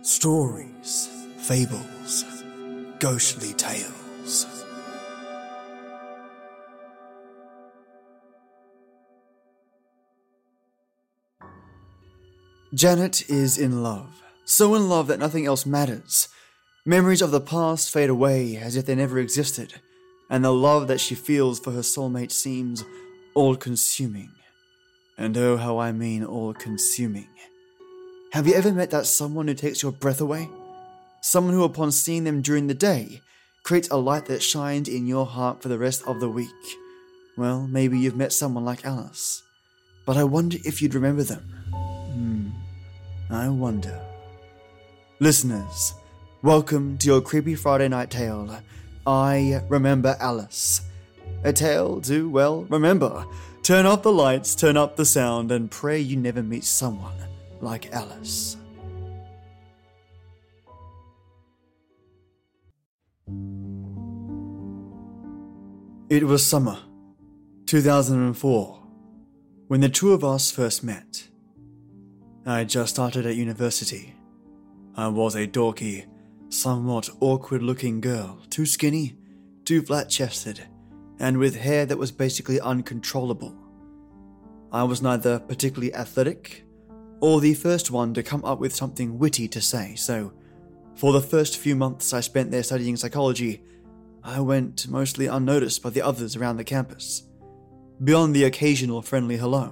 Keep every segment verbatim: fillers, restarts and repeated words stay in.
Stories, fables, ghostly tales. Janet is in love, so in love that nothing else matters. Memories of the past fade away as if they never existed, and the love that she feels for her soulmate seems all-consuming. And oh, how I mean all-consuming. Have you ever met that someone who takes your breath away? Someone who, upon seeing them during the day, creates a light that shines in your heart for the rest of the week. Well, maybe you've met someone like Alice. But I wonder if you'd remember them. Hmm, I wonder. Listeners, welcome to your creepy Friday night tale, I Remember Alice. A tale to, well, remember. Turn off the lights, turn up the sound, and pray you never meet someone like Alice. It was summer, two thousand four, when the two of us first met. I had just started at university. I was a dorky, somewhat awkward-looking girl, too skinny, too flat-chested, and with hair that was basically uncontrollable. I was neither particularly athletic or the first one to come up with something witty to say, so for the first few months I spent there studying psychology, I went mostly unnoticed by the others around the campus, beyond the occasional friendly hello.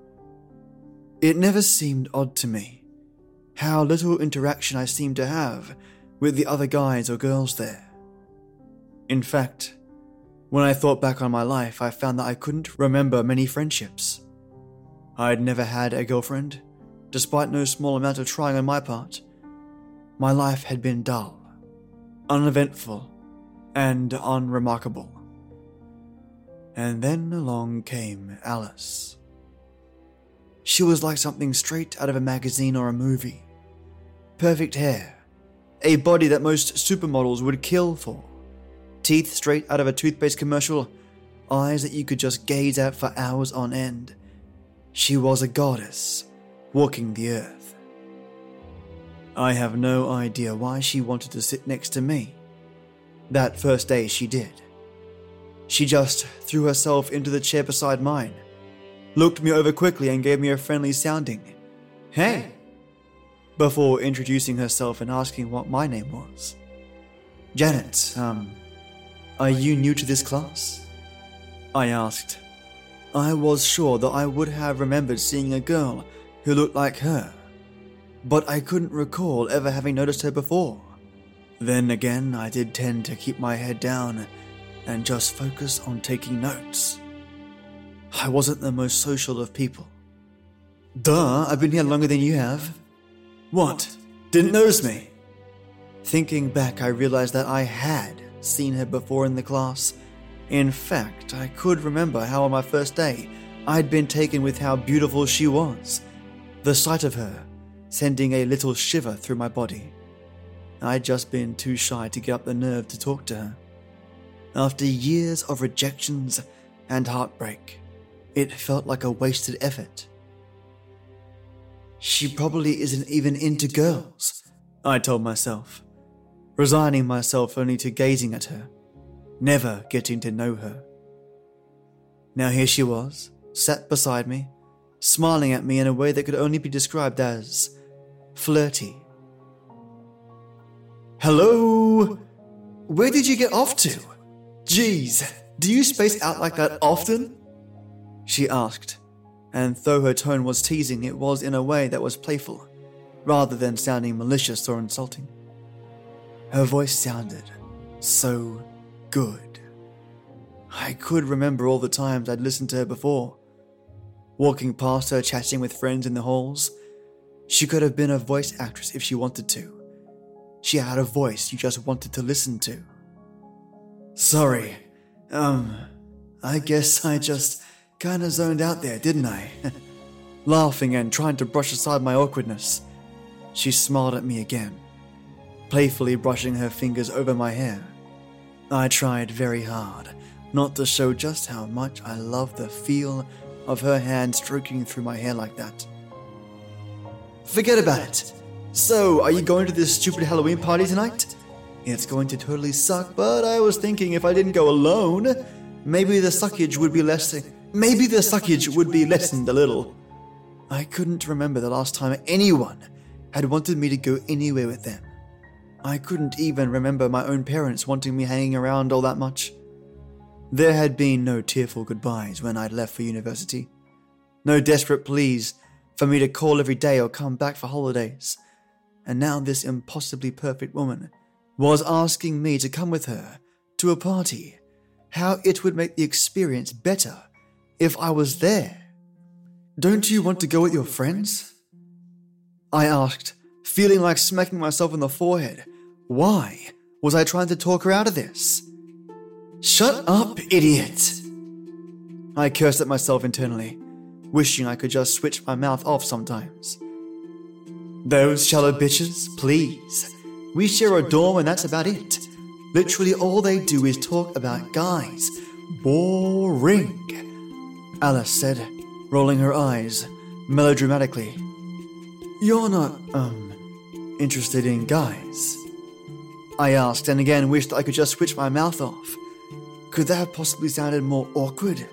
It never seemed odd to me how little interaction I seemed to have with the other guys or girls there. In fact, when I thought back on my life, I found that I couldn't remember many friendships. I had never had a girlfriend, despite no small amount of trying on my part. My life had been dull, uneventful, and unremarkable. And then along came Alice. She was like something straight out of a magazine or a movie. Perfect hair, a body that most supermodels would kill for, teeth straight out of a toothpaste commercial, eyes that you could just gaze at for hours on end. She was a goddess, walking the earth. I have no idea why she wanted to sit next to me. That first day she did. She just threw herself into the chair beside mine, looked me over quickly and gave me a friendly sounding, "Hey," before introducing herself and asking what my name was. "Janet, um, are you new to this class?" I asked. I was sure that I would have remembered seeing a girl who looked like her, but I couldn't recall ever having noticed her before. Then again, I did tend to keep my head down and just focus on taking notes. I wasn't the most social of people. "Duh, I've been here longer than you have." "What? Didn't notice me?" Thinking back, I realized that I had seen her before in the class. In fact, I could remember how on my first day, I'd been taken with how beautiful she was. The sight of her sending a little shiver through my body. I'd just been too shy to get up the nerve to talk to her. After years of rejections and heartbreak, it felt like a wasted effort. She probably isn't even into girls, I told myself, resigning myself only to gazing at her, never getting to know her. Now here she was, sat beside me, smiling at me in a way that could only be described as flirty. "Hello? Where did you get off to? Geez, do you space out like that often?" she asked, and though her tone was teasing, it was in a way that was playful, rather than sounding malicious or insulting. Her voice sounded so good. I could remember all the times I'd listened to her before. Walking past her, chatting with friends in the halls. She could have been a voice actress if she wanted to. She had a voice you just wanted to listen to. "Sorry, um, I guess I just kinda zoned out there, didn't I?" Laughing and trying to brush aside my awkwardness, she smiled at me again, playfully brushing her fingers over my hair. I tried very hard not to show just how much I loved the feel of her hand stroking through my hair like that. "Forget about it. So, are you going to this stupid Halloween party tonight? It's going to totally suck, but I was thinking if I didn't go alone, maybe the suckage would be less... Maybe the suckage would be lessened a little. I couldn't remember the last time anyone had wanted me to go anywhere with them. I couldn't even remember my own parents wanting me hanging around all that much. There had been no tearful goodbyes when I'd left for university. No desperate pleas for me to call every day or come back for holidays. And now this impossibly perfect woman was asking me to come with her to a party. How it would make the experience better if I was there. Don't you want to go with your friends? I asked, feeling like smacking myself in the forehead. Why was I trying to talk her out of this? Shut up, idiot! I cursed at myself internally, wishing I could just switch my mouth off sometimes. Those shallow bitches, please. We share a dorm and that's about it. Literally all they do is talk about guys. Boring. Alice said, rolling her eyes melodramatically. You're not, um, interested in guys? I asked and again wished I could just switch my mouth off. Could that have possibly sounded more awkward?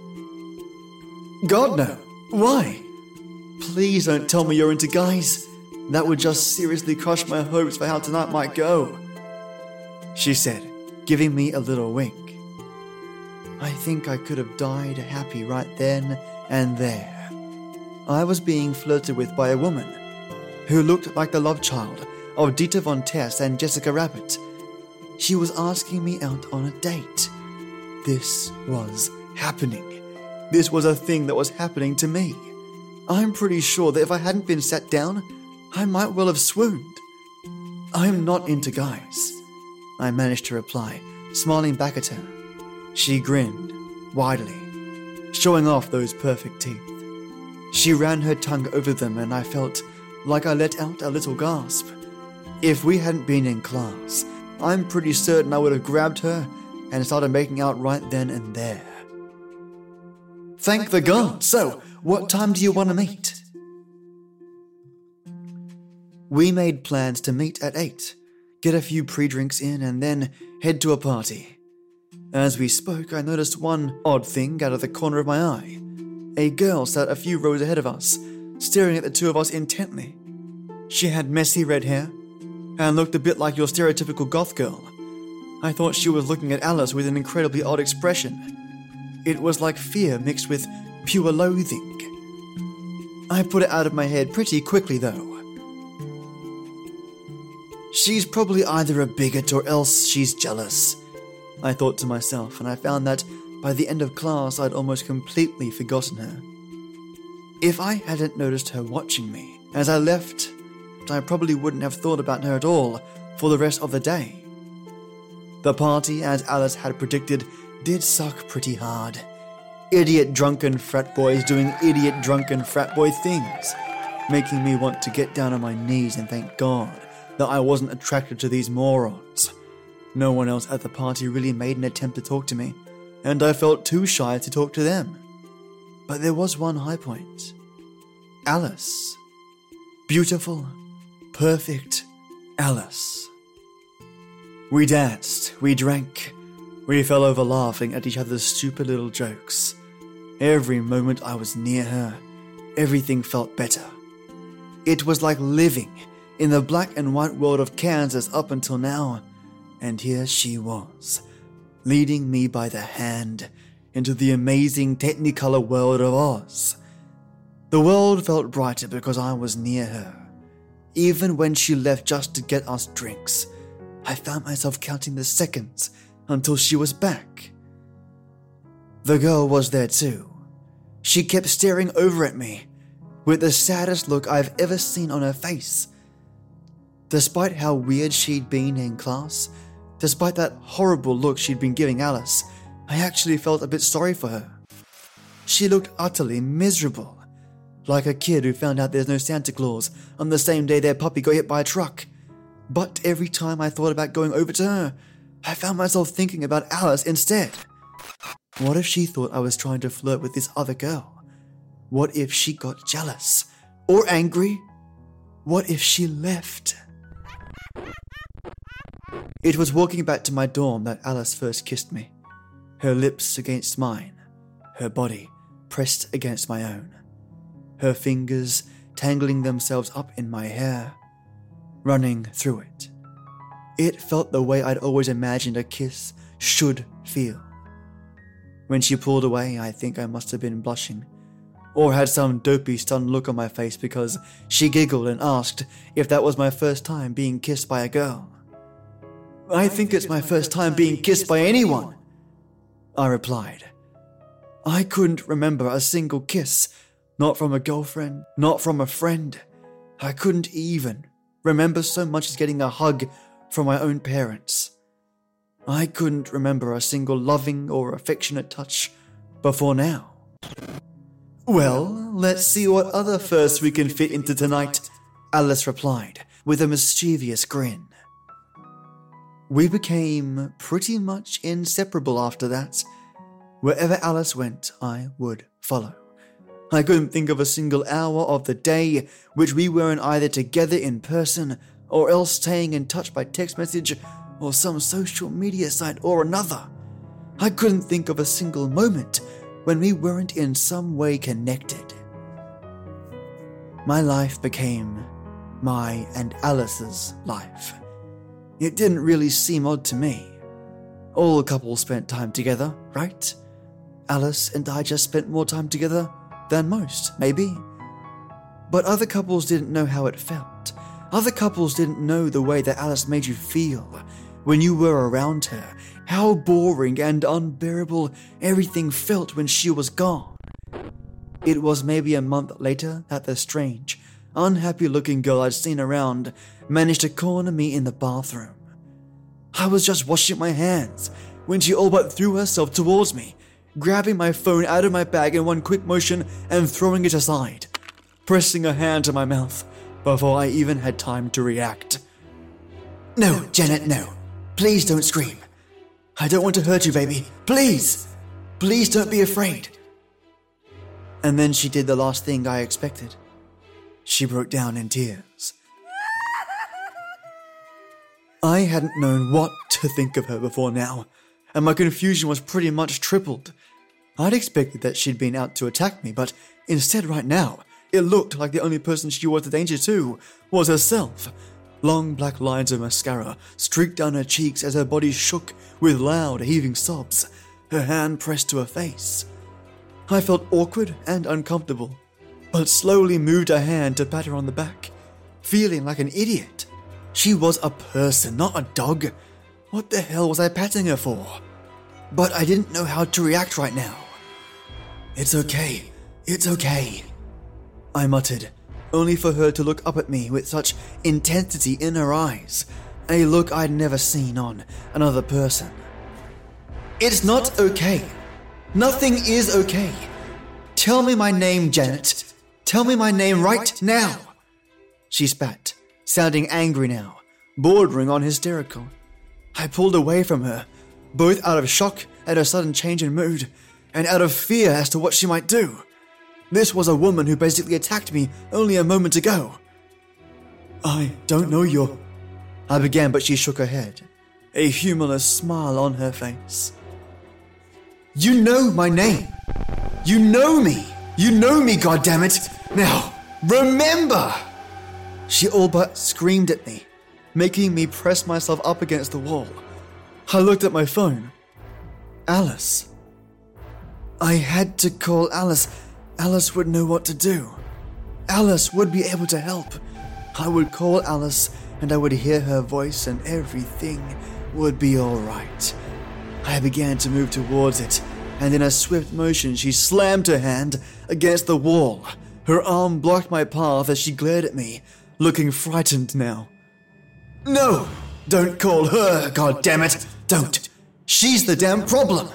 God no. Why? Please don't tell me you're into guys. That would just seriously crush my hopes for how tonight might go. She said, giving me a little wink. I think I could have died happy right then and there. I was being flirted with by a woman who looked like the love child of Dita Von Tess and Jessica Rabbit. She was asking me out on a date. This was happening. This was a thing that was happening to me. I'm pretty sure that if I hadn't been sat down, I might well have swooned. I'm not into guys, I managed to reply, smiling back at her. She grinned, widely, showing off those perfect teeth. She ran her tongue over them and I felt like I let out a little gasp. If we hadn't been in class, I'm pretty certain I would have grabbed her and started making out right then and there. Thank the gods. So, what time do you want to meet? We made plans to meet at eight, get a few pre-drinks in, and then head to a party. As we spoke, I noticed one odd thing out of the corner of my eye. A girl sat a few rows ahead of us, staring at the two of us intently. She had messy red hair and looked a bit like your stereotypical goth girl. I thought she was looking at Alice with an incredibly odd expression. It was like fear mixed with pure loathing. I put it out of my head pretty quickly, though. She's probably either a bigot or else she's jealous, I thought to myself, and I found that by the end of class I'd almost completely forgotten her. If I hadn't noticed her watching me as I left, I probably wouldn't have thought about her at all for the rest of the day. The party, as Alice had predicted, did suck pretty hard. Idiot drunken frat boys doing idiot drunken frat boy things, making me want to get down on my knees and thank God that I wasn't attracted to these morons. No one else at the party really made an attempt to talk to me, and I felt too shy to talk to them. But there was one high point. Alice. Beautiful, perfect Alice. We danced, we drank, we fell over laughing at each other's stupid little jokes. Every moment I was near her, everything felt better. It was like living in the black and white world of Kansas up until now, and here she was, leading me by the hand into the amazing Technicolor world of Oz. The world felt brighter because I was near her. Even when she left just to get us drinks, I found myself counting the seconds until she was back. The girl was there too. She kept staring over at me with the saddest look I've ever seen on her face. Despite how weird she'd been in class, despite that horrible look she'd been giving Alice, I actually felt a bit sorry for her. She looked utterly miserable, like a kid who found out there's no Santa Claus on the same day their puppy got hit by a truck. But every time I thought about going over to her, I found myself thinking about Alice instead. What if she thought I was trying to flirt with this other girl? What if she got jealous? Or angry? What if she left? It was walking back to my dorm that Alice first kissed me. Her lips against mine, her body pressed against my own, her fingers tangling themselves up in my hair, running through it. It felt the way I'd always imagined a kiss should feel. When she pulled away, I think I must have been blushing, or had some dopey stunned look on my face because she giggled and asked if that was my first time being kissed by a girl. I think it's my first time being kissed by anyone, I replied. I couldn't remember a single kiss, not from a girlfriend, not from a friend. I couldn't even remember so much as getting a hug from my own parents. I couldn't remember a single loving or affectionate touch before now. Well, let's see what other firsts we can fit into tonight, Alice replied with a mischievous grin. We became pretty much inseparable after that. Wherever Alice went, I would follow. I couldn't think of a single hour of the day which we weren't either together in person or else staying in touch by text message or some social media site or another. I couldn't think of a single moment when we weren't in some way connected. My life became my and Alice's life. It didn't really seem odd to me. All couples spent time together, right? Alice and I just spent more time together than most, maybe. But other couples didn't know how it felt. Other couples didn't know the way that Alice made you feel when you were around her, how boring and unbearable everything felt when she was gone. It was maybe a month later that the strange, unhappy-looking girl I'd seen around managed to corner me in the bathroom. I was just washing my hands when she all but threw herself towards me, grabbing my phone out of my bag in one quick motion and throwing it aside, pressing her hand to my mouth before I even had time to react. No, Janet, no. Please don't scream. I don't want to hurt you, baby. Please. Please don't be afraid. And then she did the last thing I expected. She broke down in tears. I hadn't known what to think of her before now, and my confusion was pretty much tripled. I'd expected that she'd been out to attack me, but instead right now, it looked like the only person she was a danger to was herself. Long black lines of mascara streaked down her cheeks as her body shook with loud, heaving sobs, her hand pressed to her face. I felt awkward and uncomfortable, but slowly moved her hand to pat her on the back, feeling like an idiot. She was a person, not a dog. What the hell was I patting her for? But I didn't know how to react right now. It's okay, it's okay, I muttered, only for her to look up at me with such intensity in her eyes, a look I'd never seen on another person. It's not okay. Nothing is okay. Tell me my name, Janet. Tell me my name right now. She spat, sounding angry now, bordering on hysterical. I pulled away from her, both out of shock at her sudden change in mood, and out of fear as to what she might do. This was a woman who basically attacked me only a moment ago. I don't know you, I began, but she shook her head, a humorless smile on her face. You know my name. You know me. You know me, goddammit. Now, remember! She all but screamed at me, making me press myself up against the wall. I looked at my phone. Alice. I had to call Alice. Alice would know what to do. Alice would be able to help. I would call Alice and I would hear her voice and everything would be alright. I began to move towards it, and in a swift motion she slammed her hand against the wall. Her arm blocked my path as she glared at me, looking frightened now. No! Don't call her, goddammit! Don't! She's the damn problem!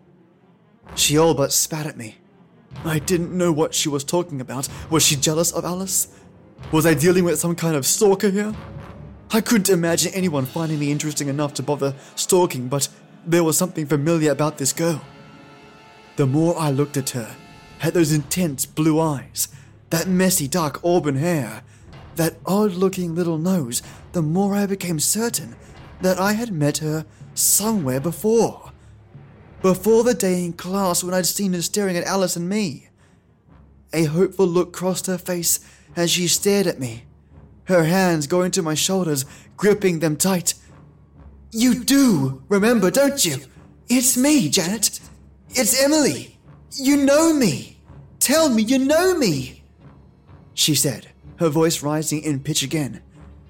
She all but spat at me. I didn't know what she was talking about. Was she jealous of Alice? Was I dealing with some kind of stalker here? I couldn't imagine anyone finding me interesting enough to bother stalking, but there was something familiar about this girl. The more I looked at her, at those intense blue eyes, that messy dark auburn hair, that odd-looking little nose, the more I became certain that I had met her somewhere before. Before the day in class when I'd seen her staring at Alice and me. A hopeful look crossed her face as she stared at me, her hands going to my shoulders, gripping them tight. "You do remember, don't you? It's me, Janet. It's Emily. You know me. Tell me you know me," she said, her voice rising in pitch again.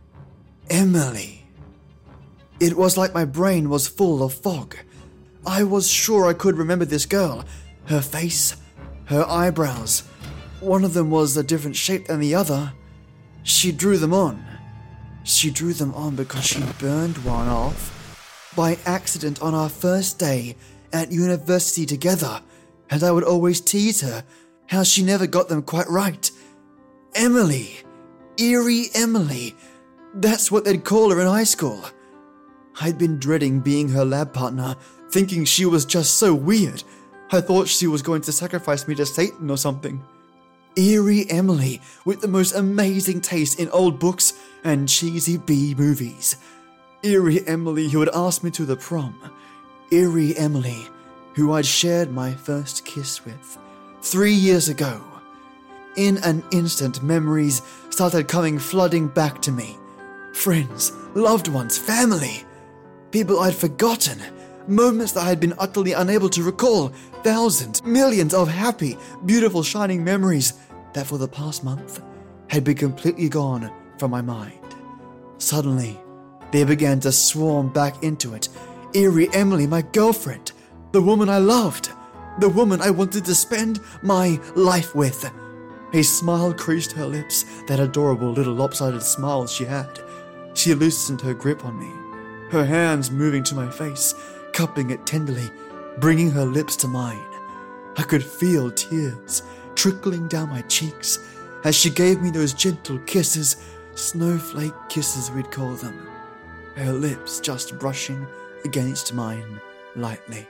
Emily. It was like my brain was full of fog. I was sure I could remember this girl, her face, her eyebrows. One of them was a different shape than the other. She drew them on. She drew them on because she burned one off by accident on our first day at university together, and I would always tease her how she never got them quite right. Emily. Eerie Emily. That's what they'd call her in high school. I'd been dreading being her lab partner, thinking she was just so weird. I thought she was going to sacrifice me to Satan or something. Eerie Emily, with the most amazing taste in old books and cheesy B movies. Eerie Emily who had asked me to the prom. Eerie Emily, who I'd shared my first kiss with three years ago. In an instant, memories started coming flooding back to me. Friends, loved ones, family. People I'd forgotten. Moments that I had been utterly unable to recall. Thousands, millions of happy, beautiful, shining memories that for the past month had been completely gone from my mind. Suddenly, they began to swarm back into it. Eerie Emily, my girlfriend, the woman I loved, the woman I wanted to spend my life with. A smile creased her lips, that adorable little lopsided smile she had. She loosened her grip on me, her hands moving to my face, cupping it tenderly, bringing her lips to mine. I could feel tears trickling down my cheeks as she gave me those gentle kisses, snowflake kisses we'd call them, her lips just brushing against mine lightly.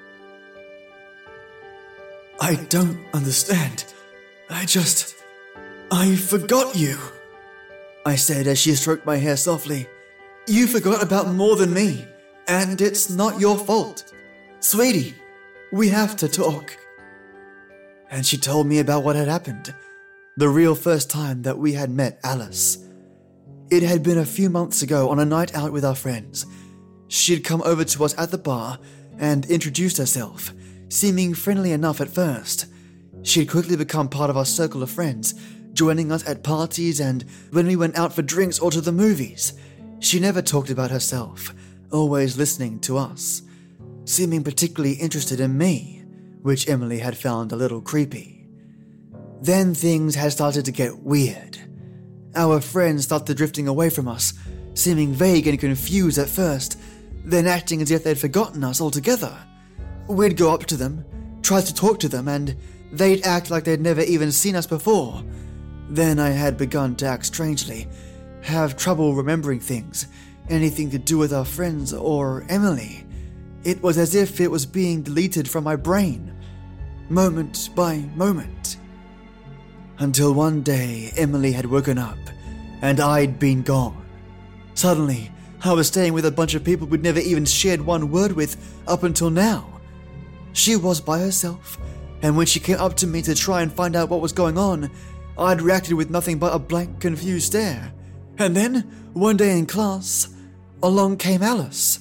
"I don't understand. I just... I forgot you," I said as she stroked my hair softly. "You forgot about more than me, and it's not your fault. Sweetie, we have to talk." And she told me about what had happened, the real first time that we had met Alice. It had been a few months ago on a night out with our friends. She'd come over to us at the bar and introduced herself, seeming friendly enough at first. She'd quickly become part of our circle of friends, joining us at parties and when we went out for drinks or to the movies. She never talked about herself, always listening to us, seeming particularly interested in me, which Emily had found a little creepy. Then things had started to get weird. Our friends started drifting away from us, seeming vague and confused at first, then acting as if they'd forgotten us altogether. We'd go up to them, try to talk to them, and they'd act like they'd never even seen us before. Then I had begun to act strangely, have trouble remembering things, anything to do with our friends or Emily. It was as if it was being deleted from my brain, moment by moment. Until one day, Emily had woken up, and I'd been gone. Suddenly, I was staying with a bunch of people we'd never even shared one word with up until now. She was by herself, and when she came up to me to try and find out what was going on, I'd reacted with nothing but a blank, confused stare. And then, one day in class, along came Alice.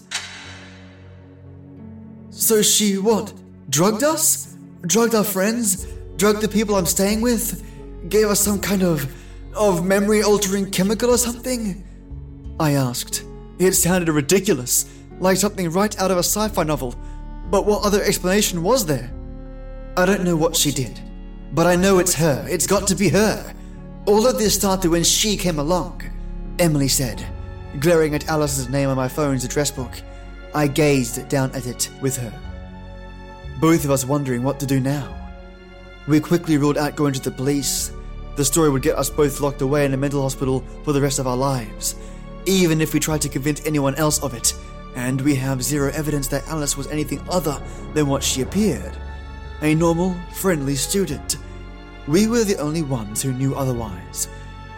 So she, what, drugged us? Drugged our friends? Drugged the people I'm staying with? Gave us some kind of, of memory-altering chemical or something? I asked. It sounded ridiculous, like something right out of a sci-fi novel. But what other explanation was there? I don't know what she did, but I know it's her. It's got to be her. All of this started when she came along, Emily said, glaring at Alice's name on my phone's address book. I gazed down at it with her, both of us wondering what to do now. We quickly ruled out going to the police. The story would get us both locked away in a mental hospital for the rest of our lives, even if we tried to convince anyone else of it, and we have zero evidence that Alice was anything other than what she appeared. A normal, friendly student. We were the only ones who knew otherwise.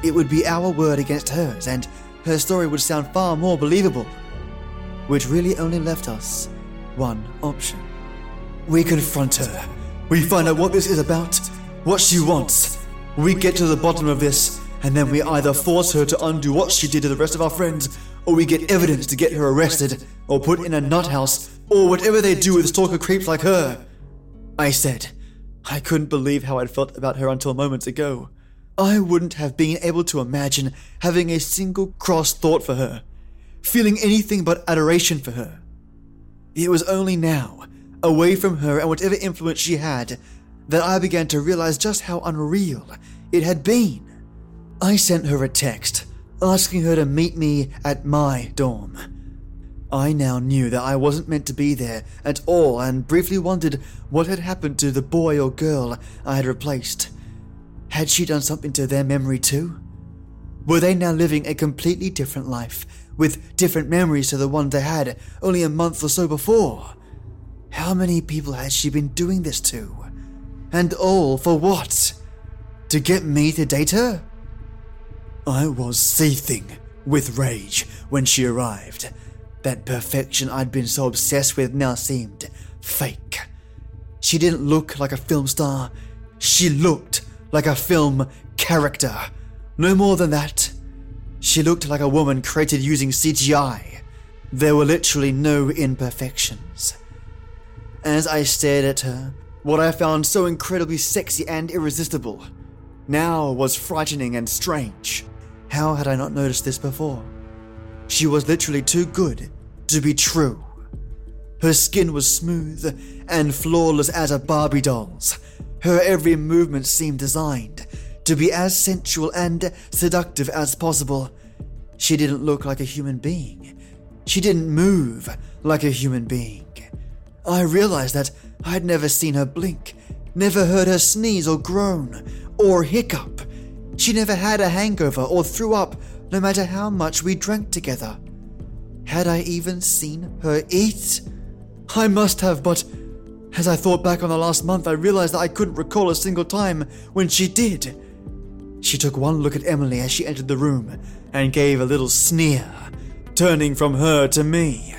it would be our word against hers, and her story would sound far more believable. Which really only left us one option. We confront her. We find out what this is about, what she wants. We get to the bottom of this, and then we either force her to undo what she did to the rest of our friends, or we get evidence to get her arrested, or put in a nut house, or whatever they do with stalker creeps like her. I said, I couldn't believe how I'd felt about her until moments ago. I wouldn't have been able to imagine having a single cross thought for her, feeling anything but adoration for her. It was only now, away from her and whatever influence she had, that I began to realize just how unreal it had been. I sent her a text, asking her to meet me at my dorm. I now knew that I wasn't meant to be there at all and briefly wondered what had happened to the boy or girl I had replaced. Had she done something to their memory too? Were they now living a completely different life, with different memories to the ones they had only a month or so before? How many people had she been doing this to? And all for what? To get me to date her? I was seething with rage when she arrived. That perfection I'd been so obsessed with now seemed fake. She didn't look like a film star. She looked like a film character. No more than that. She looked like a woman created using C G I. There were literally no imperfections. As I stared at her, what I found so incredibly sexy and irresistible now was frightening and strange. How had I not noticed this before? She was literally too good to be true. Her skin was smooth and flawless as a Barbie doll's. Her every movement seemed designed to be as sensual and seductive as possible. She didn't look like a human being. She didn't move like a human being. I realized that I'd never seen her blink, never heard her sneeze or groan or hiccup. She never had a hangover or threw up, no matter how much we drank together. Had I even seen her eat? I must have, but as I thought back on the last month, I realized that I couldn't recall a single time when she did. She took one look at Emily as she entered the room and gave a little sneer, turning from her to me.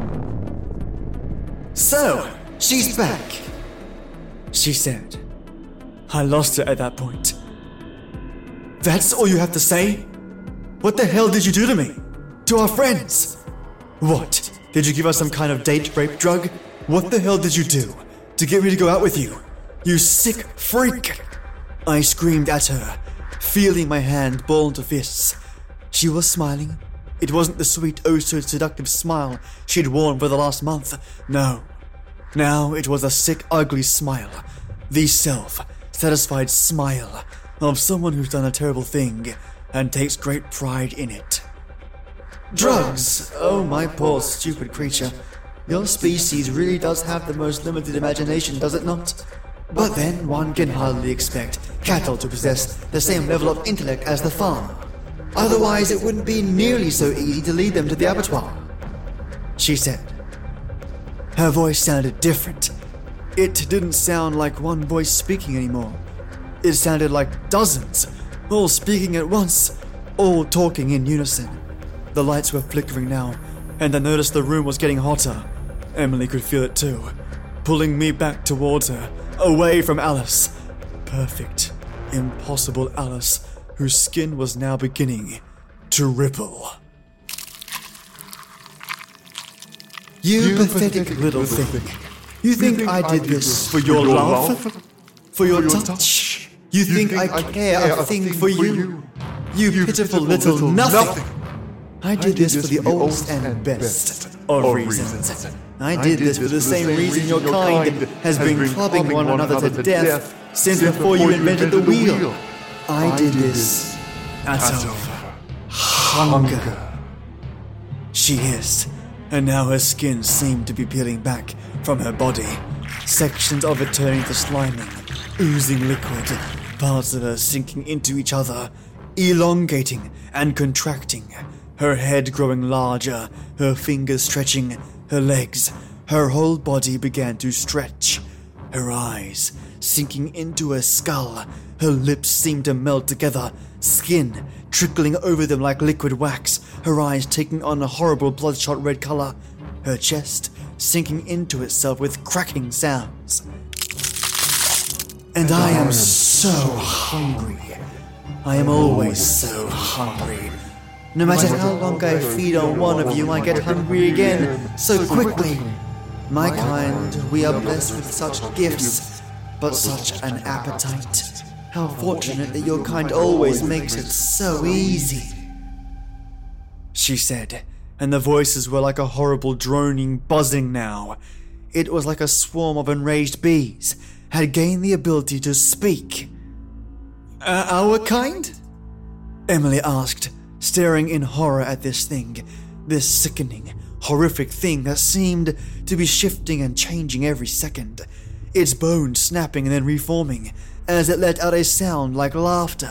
"So, she's back," she said. I lost her at that point. "That's all you have to say? What the hell did you do to me? To our friends? What? Did you give us some kind of date rape drug? What the hell did you do to get me to go out with you? You sick freak!" I screamed at her, feeling my hand ball into fists. She was smiling. It wasn't the sweet, oh so seductive smile she'd worn for the last month. No. Now it was a sick, ugly smile. The self-satisfied smile of someone who's done a terrible thing and takes great pride in it. "Drugs! Oh, my poor, stupid creature. Your species really does have the most limited imagination, does it not? But then one can hardly expect cattle to possess the same level of intellect as the farm. Otherwise, it wouldn't be nearly so easy to lead them to the abattoir," she said. Her voice sounded different. It didn't sound like one voice speaking anymore. It sounded like dozens, all speaking at once, all talking in unison. The lights were flickering now, and I noticed the room was getting hotter. Emily could feel it too, pulling me back towards her, away from Alice. Perfect, impossible Alice, whose skin was now beginning to ripple. "You, you pathetic, pathetic little thing. thing. You, you think, think I did I this, this for your, your love? love? For your, for your touch? touch? You, you think, think I care, care a thing, thing for you? you? You, you pitiful, pitiful little, little nothing. nothing. I did, I did this, this for the oldest and best, best of reasons. reasons. I did, I did this for the same reason your kind has been clubbing one another to death since before you invented the wheel. I did this out of hunger." She hissed, and now her skin seemed to be peeling back from her body, sections of it turning to slimy, oozing liquid, parts of her sinking into each other, elongating and contracting, her head growing larger, her fingers stretching, her legs, her whole body began to stretch, her eyes sinking into her skull, her lips seemed to melt together skin trickling over them like liquid wax, her eyes taking on a horrible bloodshot red color, her chest sinking into itself with cracking sounds. And I am so hungry. I am always so hungry. No matter how long I feed on one of you, I get hungry again so quickly. My kind, we are blessed with such gifts, but such an appetite. How fortunate that your kind always makes it so easy. She said, and the voices were like a horrible droning buzzing now. It was like a swarm of enraged bees had gained the ability to speak. Uh, our kind? Emily asked, staring in horror at this thing, this sickening, horrific thing that seemed to be shifting and changing every second, its bones snapping and then reforming as it let out a sound like laughter.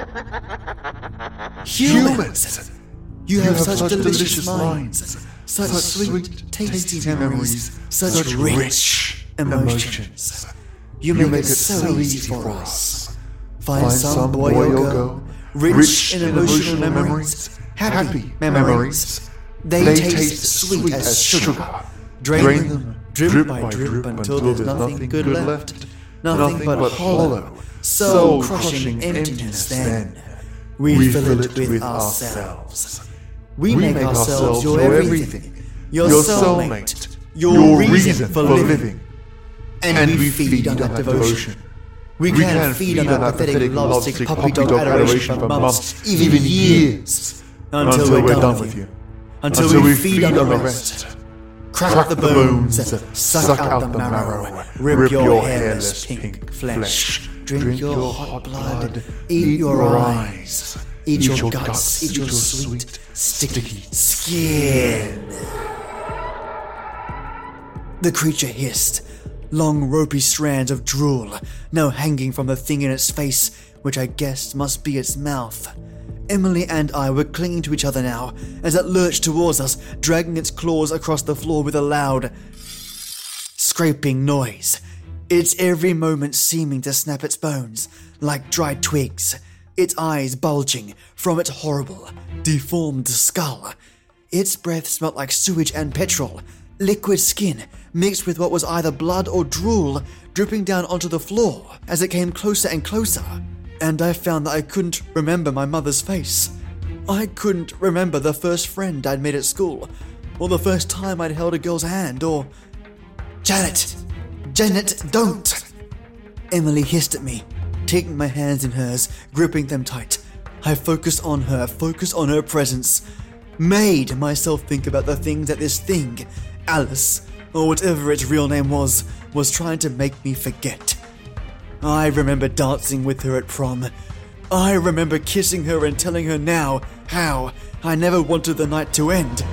Humans! You have, you have such, such delicious, delicious minds, minds, such, such sweet, sweet tasty, tasty memories, such, such rich emotions. You make, you make it so easy for us. Find, Find some boy or girl, rich, rich in emotional memories, happy memories. They, they taste sweet as sugar. Drain, Drain them, drip, drip by drip, drip until there's nothing good left. Nothing, nothing but, but hollow, soul-crushing emptiness then. We, we fill it with, with ourselves. We, we make, make ourselves your everything, your, your soulmate, your, your reason for living. And, and we feed, feed on that devotion. devotion. We, we can feed on that pathetic, lovesick puppy dog adoration for months, even years, until, until we're done with you. Until, until we feed on the rest. Crack, Crack the bones, bones suck, suck out the marrow, rip, rip your hairless pink flesh, drink, drink your hot blood, eat your eyes, eat your guts, eat your sweet, sticky skin. The creature hissed, long ropey strands of drool now hanging from the thing in its face, which I guessed must be its mouth. Emily and I were clinging to each other now as it lurched towards us, dragging its claws across the floor with a loud, scraping noise. Its every moment seeming to snap its bones like dried twigs, its eyes bulging from its horrible, deformed skull. Its breath smelt like sewage and petrol, liquid skin mixed with what was either blood or drool dripping down onto the floor as it came closer and closer. And I found that I couldn't remember my mother's face. I couldn't remember the first friend I'd made at school, or the first time I'd held a girl's hand, or... Janet! Janet, don't! Emily hissed at me, taking my hands in hers, gripping them tight. I focused on her, focused on her presence, made myself think about the things that this thing, Alice, or whatever its real name was, was trying to make me forget. I remember dancing with her at prom. I remember kissing her and telling her now how I never wanted the night to end.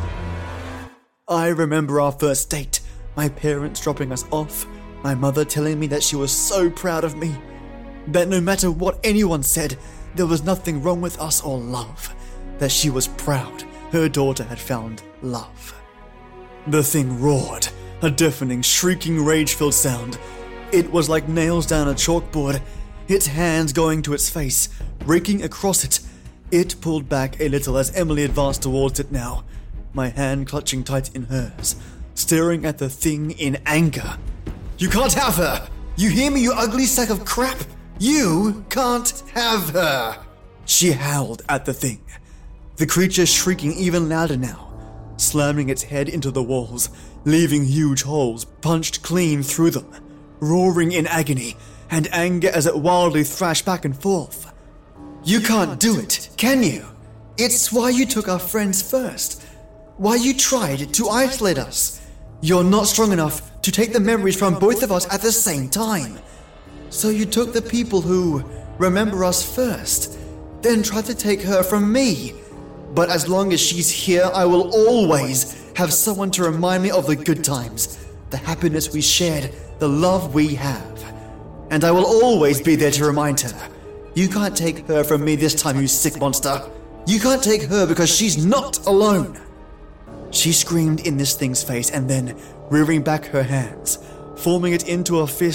I remember our first date, my parents dropping us off, my mother telling me that she was so proud of me, that no matter what anyone said, there was nothing wrong with us or love, that she was proud her daughter had found love. The thing roared, a deafening, shrieking, rage-filled sound. It was like nails down a chalkboard, its hands going to its face, raking across it. It pulled back a little as Emily advanced towards it now, my hand clutching tight in hers, staring at the thing in anger. You can't have her! You hear me, you ugly sack of crap? You can't have her! She howled at the thing, the creature shrieking even louder now, slamming its head into the walls, leaving huge holes punched clean through them, roaring in agony and anger as it wildly thrashed back and forth. You can't do it, can you? It's why you took our friends first. Why you tried to isolate us. You're not strong enough to take the memories from both of us at the same time. So you took the people who remember us first, then tried to take her from me. But as long as she's here, I will always have someone to remind me of the good times, the happiness we shared, the love we have. And I will always be there to remind her. You can't take her from me this time, you sick monster. You can't take her because she's not alone. She screamed in this thing's face and then, rearing back her hands, forming it into a fist,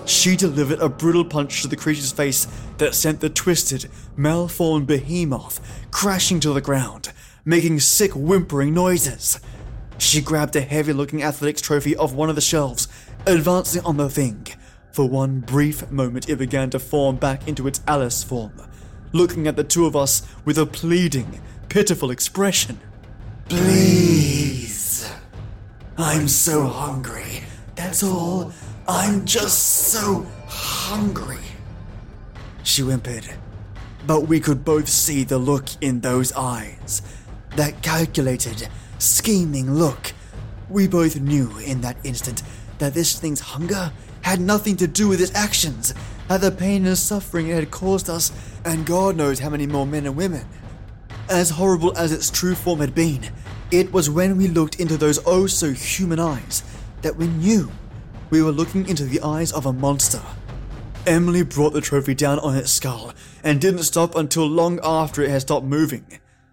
She delivered a brutal punch to the creature's face that sent the twisted, malformed behemoth crashing to the ground, making sick whimpering noises. She grabbed a heavy-looking athletics trophy off one of the shelves, advancing on the thing. For one brief moment it began to form back into its Alice form, looking at the two of us with a pleading, pitiful expression. "Please. I'm so hungry. That's all. I'm just so hungry," she whimpered. But we could both see the look in those eyes. That calculated, scheming look. We both knew in that instant that this thing's hunger had nothing to do with its actions, that the pain and suffering it had caused us, and God knows how many more men and women. As horrible as its true form had been, it was when we looked into those oh-so-human eyes that we knew we were looking into the eyes of a monster. Emily brought the trophy down on its skull and didn't stop until long after it had stopped moving.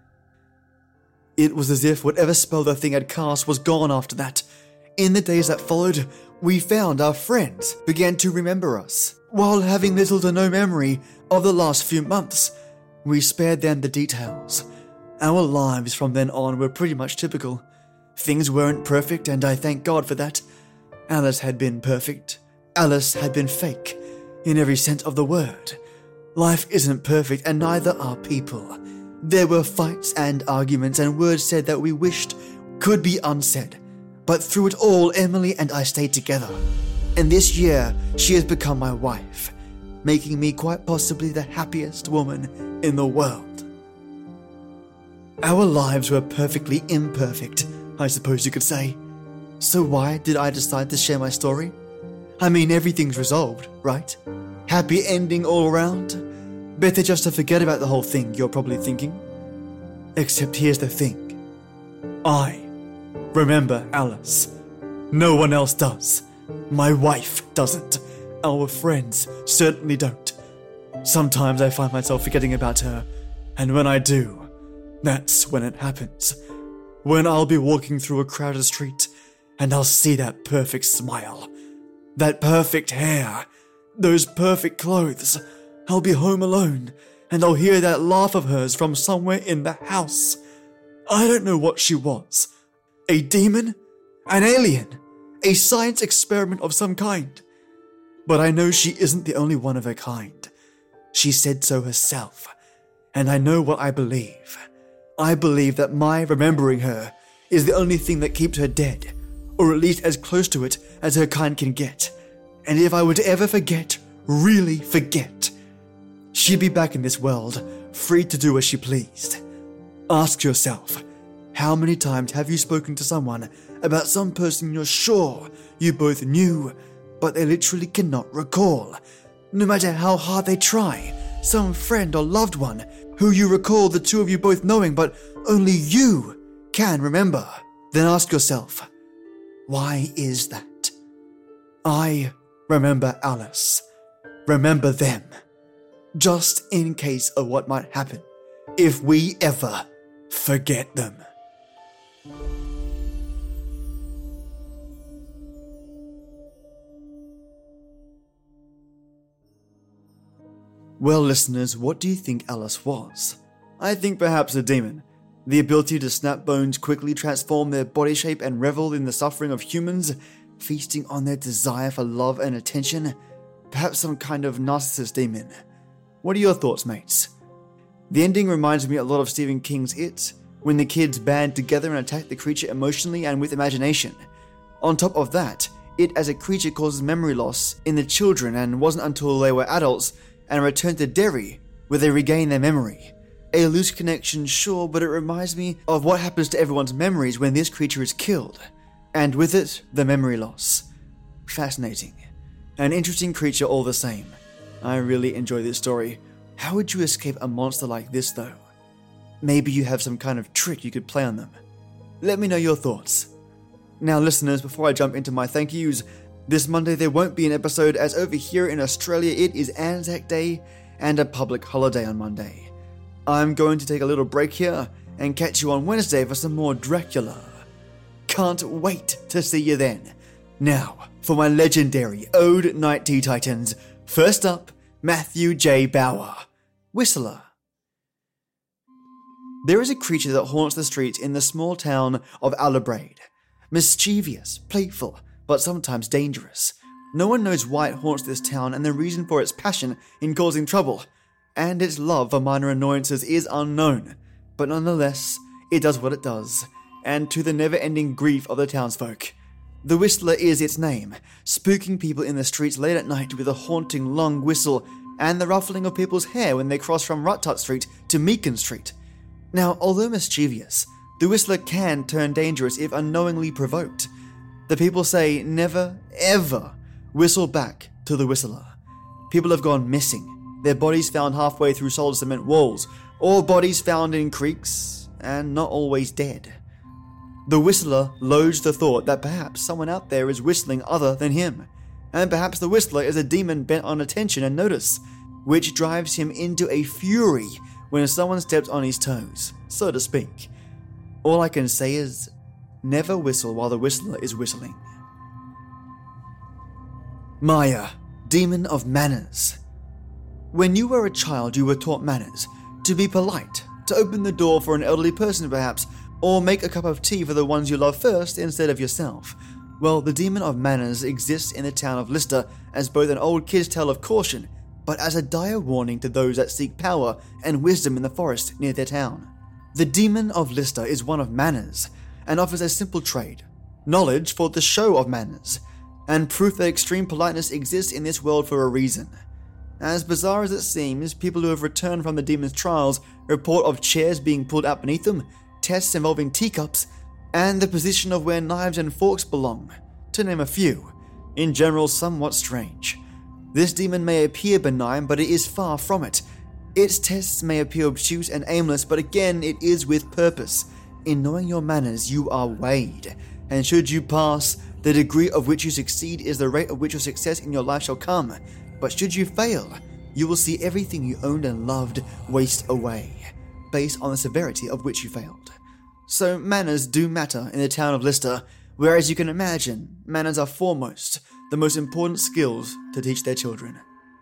It was as if whatever spell the thing had cast was gone after that. In the days that followed, we found our friends began to remember us. While having little to no memory of the last few months, we spared them the details. Our lives from then on were pretty much typical. Things weren't perfect, and I thank God for that. Alice had been perfect. Alice had been fake, in every sense of the word. Life isn't perfect, and neither are people. There were fights and arguments and words said that we wished could be unsaid. But through it all, Emily and I stayed together. And this year, she has become my wife, making me quite possibly the happiest woman in the world. Our lives were perfectly imperfect, I suppose you could say. So why did I decide to share my story? I mean, everything's resolved, right? Happy ending all around? Better just to forget about the whole thing, you're probably thinking. Except here's the thing. I remember Alice. No one else does. My wife doesn't. Our friends certainly don't. Sometimes I find myself forgetting about her, and when I do, that's when it happens. When I'll be walking through a crowded street, and I'll see that perfect smile, that perfect hair, those perfect clothes. I'll be home alone, and I'll hear that laugh of hers from somewhere in the house. I don't know what she was. A demon? An alien? A science experiment of some kind? But I know she isn't the only one of her kind. She said so herself, and I know what I believe. I believe that my remembering her is the only thing that keeps her dead, or at least as close to it as her kind can get. And if I were to ever forget, really forget, she'd be back in this world, free to do as she pleased. Ask yourself, how many times have you spoken to someone about some person you're sure you both knew, but they literally cannot recall? No matter how hard they try, some friend or loved one who you recall the two of you both knowing, but only you can remember. Then ask yourself, why is that? I remember Alice. Remember them. Just in case of what might happen if we ever forget them. Well, listeners, what do you think Alice was? I think perhaps a demon. The ability to snap bones, quickly transform their body shape, and revel in the suffering of humans, feasting on their desire for love and attention. Perhaps some kind of narcissist demon. What are your thoughts, mates? The ending reminds me a lot of Stephen King's It, when the kids band together and attack the creature emotionally and with imagination. On top of that, it as a creature causes memory loss in the children, and wasn't until they were adults and returned to Derry where they regain their memory. A loose connection, sure, but it reminds me of what happens to everyone's memories when this creature is killed. And with it, the memory loss. Fascinating. An interesting creature all the same. I really enjoy this story. How would you escape a monster like this, though? Maybe you have some kind of trick you could play on them. Let me know your thoughts. Now, listeners, before I jump into my thank yous, this Monday there won't be an episode, as over here in Australia it is Anzac Day and a public holiday on Monday. I'm going to take a little break here and catch you on Wednesday for some more Dracula. Can't wait to see you then. Now, for my legendary Ode Night Tea Titans. First up, Matthew J. Bauer, Whistler. There is a creature that haunts the streets in the small town of Alabrade. Mischievous, playful, but sometimes dangerous. No one knows why it haunts this town and the reason for its passion in causing trouble, and its love for minor annoyances is unknown, but nonetheless, it does what it does, and to the never-ending grief of the townsfolk. The Whistler is its name, spooking people in the streets late at night with a haunting long whistle and the ruffling of people's hair when they cross from Ruttut Street to Meakin Street. Now, although mischievous, the Whistler can turn dangerous if unknowingly provoked. The people say never, ever whistle back to the Whistler. People have gone missing, their bodies found halfway through solid cement walls, or bodies found in creeks, and not always dead. The Whistler loads the thought that perhaps someone out there is whistling other than him, and perhaps the Whistler is a demon bent on attention and notice, which drives him into a fury when someone steps on his toes, so to speak. All I can say is, never whistle while the Whistler is whistling. Maya, Demon of Manners. When you were a child, you were taught manners, to be polite, to open the door for an elderly person perhaps, or make a cup of tea for the ones you love first instead of yourself. Well, the Demon of Manners exists in the town of Lister as both an old kid's tale of caution, but as a dire warning to those that seek power and wisdom in the forest near their town. The Demon of Lister is one of manners, and offers a simple trade, knowledge for the show of manners, and proof that extreme politeness exists in this world for a reason. As bizarre as it seems, people who have returned from the demon's trials report of chairs being pulled out beneath them, tests involving teacups, and the position of where knives and forks belong, to name a few, in general somewhat strange. This demon may appear benign, but it is far from it. Its tests may appear obtuse and aimless, but again, it is with purpose. In knowing your manners, you are weighed, and should you pass, the degree of which you succeed is the rate of which your success in your life shall come. But should you fail, you will see everything you owned and loved waste away, based on the severity of which you failed. So manners do matter in the town of Lister, where, as you can imagine, manners are foremost, the most important skills to teach their children.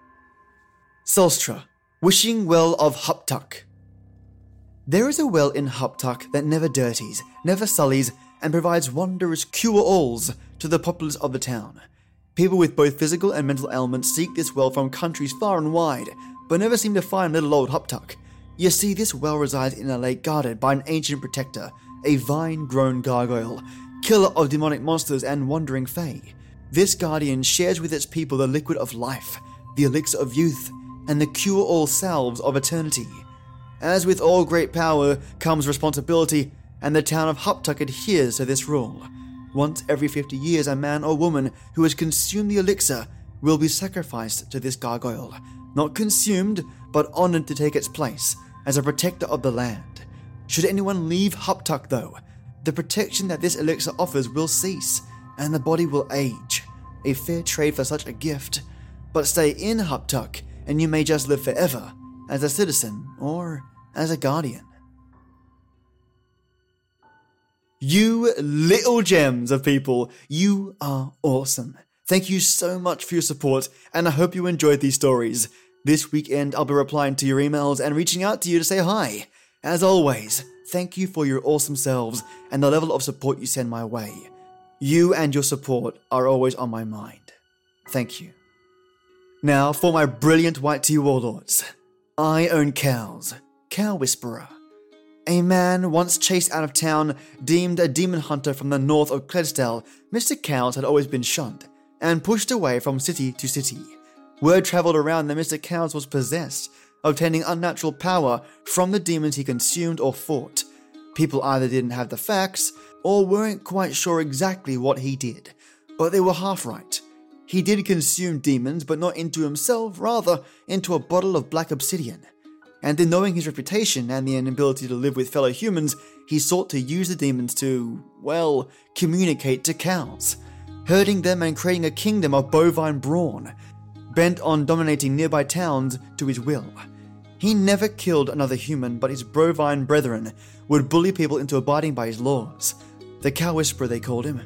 Sulstra, Wishing Well of Huptuck. There is a well in Huptuck that never dirties, never sullies, and provides wondrous cure-alls to the populace of the town. People with both physical and mental ailments seek this well from countries far and wide, but never seem to find little old Huptuck. You see, this well resides in a lake guarded by an ancient protector, a vine-grown gargoyle, killer of demonic monsters and wandering fae. This guardian shares with its people the liquid of life, the elixir of youth, and the cure-all salves of eternity. As with all great power comes responsibility, and the town of Huptuck adheres to this rule. Once every fifty years, a man or woman who has consumed the elixir will be sacrificed to this gargoyle, not consumed, but honored to take its place as a protector of the land. Should anyone leave Huptuck, though, the protection that this elixir offers will cease, and the body will age. A fair trade for such a gift. But stay in Huptuck, and you may just live forever, as a citizen or as a guardian. You little gems of people, you are awesome. Thank you so much for your support, and I hope you enjoyed these stories. This weekend, I'll be replying to your emails and reaching out to you to say hi. As always, thank you for your awesome selves and the level of support you send my way. You and your support are always on my mind. Thank you. Now for my brilliant white tea warlords. I own cows. Cow Whisperer. A man once chased out of town, deemed a demon hunter from the north of Cledsdale, Mister Cowles had always been shunned and pushed away from city to city. Word travelled around that Mister Cowles was possessed, obtaining unnatural power from the demons he consumed or fought. People either didn't have the facts or weren't quite sure exactly what he did, but they were half right. He did consume demons, but not into himself, rather into a bottle of black obsidian. And in knowing his reputation and the inability to live with fellow humans, he sought to use the demons to, well, communicate to cows, herding them and creating a kingdom of bovine brawn, bent on dominating nearby towns to his will. He never killed another human, but his bovine brethren would bully people into abiding by his laws. The Cow Whisperer, they called him.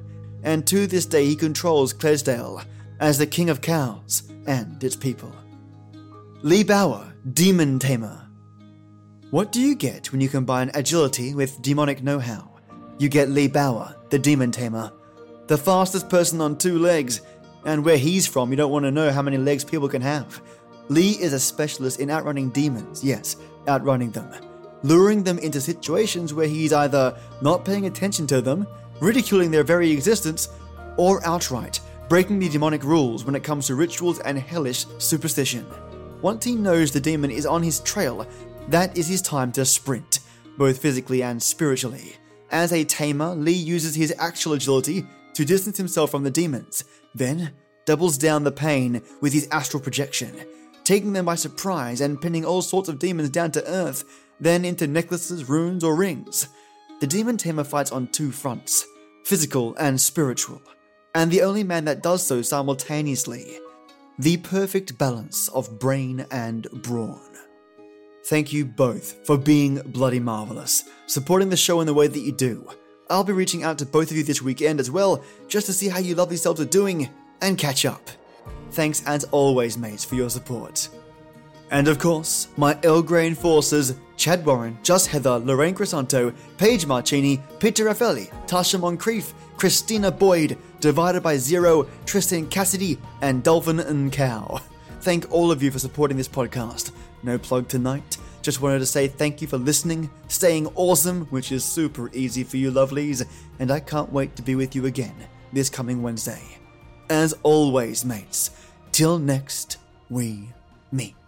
and to this day he controls Clydesdale as the king of cows and its people. Lee Bauer, Demon Tamer. What do you get when you combine agility with demonic know-how? You get Lee Bauer, the Demon Tamer, the fastest person on two legs, and where he's from you don't want to know how many legs people can have. Lee is a specialist in outrunning demons, yes, outrunning them, luring them into situations where he's either not paying attention to them, ridiculing their very existence, or outright breaking the demonic rules when it comes to rituals and hellish superstition. Once he knows the demon is on his trail, that is his time to sprint, both physically and spiritually. As a tamer, Lee uses his actual agility to distance himself from the demons, then doubles down the pain with his astral projection, taking them by surprise and pinning all sorts of demons down to earth, then into necklaces, runes, or rings. The Demon Tamer fights on two fronts, physical and spiritual, and the only man that does so simultaneously. The perfect balance of brain and brawn. Thank you both for being bloody marvelous, supporting the show in the way that you do. I'll be reaching out to both of you this weekend as well, just to see how you lovely selves are doing, and catch up. Thanks as always, mates, for your support. And of course, my Earl Grey enforcers, Chad Warren, Just Heather, Lorraine Crisanto, Paige Marchini, Peter Raffelli, Tasha Moncrief, Christina Boyd, Divided by Zero, Tristan Cassidy, and Dolphin and Cow. Thank all of you for supporting this podcast. No plug tonight. Just wanted to say thank you for listening, staying awesome, which is super easy for you lovelies, and I can't wait to be with you again this coming Wednesday. As always, mates, till next we meet.